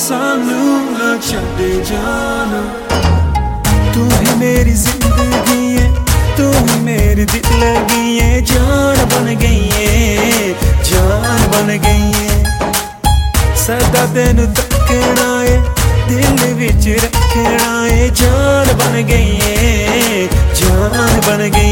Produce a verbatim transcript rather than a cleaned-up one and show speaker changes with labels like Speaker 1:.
Speaker 1: सानू ना छड्ड जाना। तू ही मेरी जिंदगी है, तू ही मेरी दिल लगी है, जान बन गई है, जान बन गई है। सदा तेनू तकना है, दिल विच रखना है, जान बन गई है, जान बन गई।